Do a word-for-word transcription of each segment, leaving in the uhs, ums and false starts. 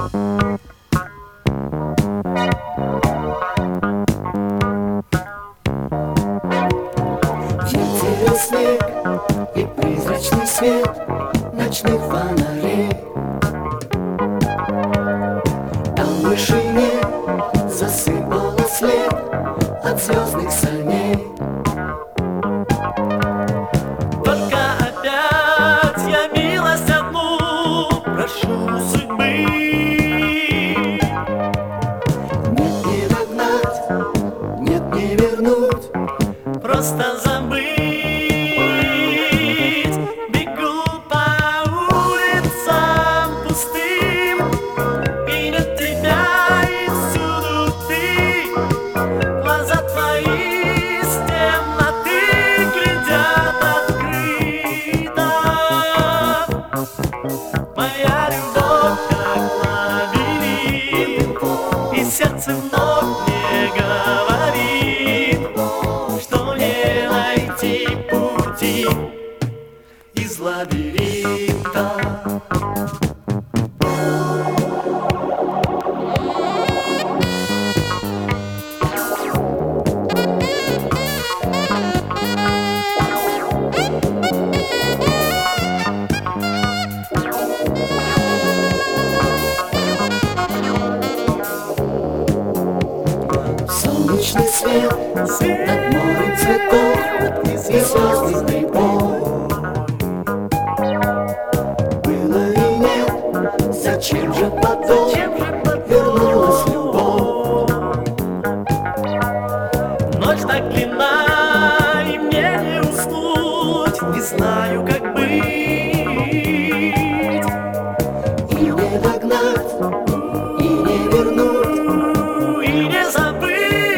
Ветер, снег и призрачный свет ночных фонарей. Там в вышине засыпало след от звездных саней. Только опять я милость одну прошу судьбы. Нет, не догнать, нет, не вернуть, Просто забыть. Бегу по улицам пустым, и нет тебя, и всюду ты. Глаза твои с темноты глядят открыто. Моя любовь как лабиринт, и сердце вновь мне говорит, что не найти пути из лабиринта. солнечный свет над морем цветов и звездный прибор. Было и нет, зачем же потом вернулась любовь? Ночь так длинна, и мне не уснуть, не знаю, как быть. И не догнать, и не вернуть, и не забыть.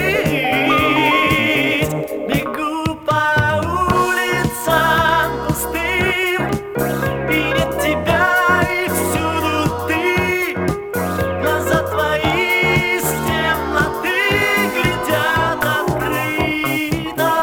Бегу по улицам пустым, и нет тебя, и всюду ты. Глаза твои с темноты глядят открыто.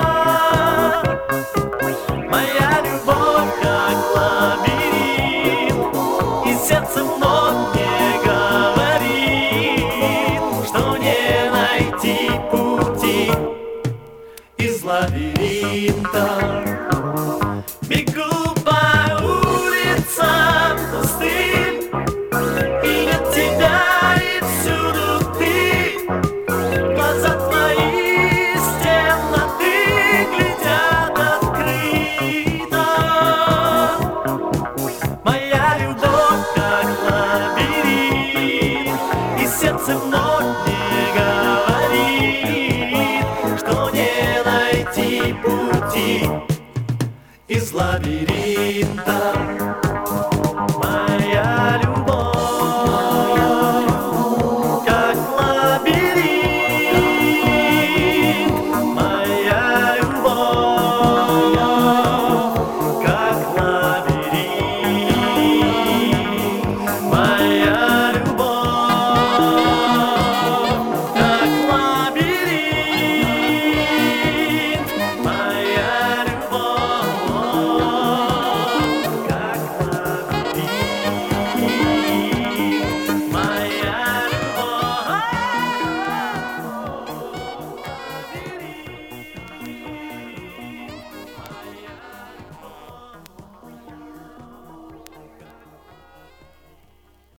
Моя любовь как лабиринт, и сердце вновь мне говорит, что не найти пути из лабиринта. Бегу по улицам пустым, и нет тебя, и всюду ты. Глаза твои с темноты глядят открыто. Моя любовь как лабиринт, и сердце вновь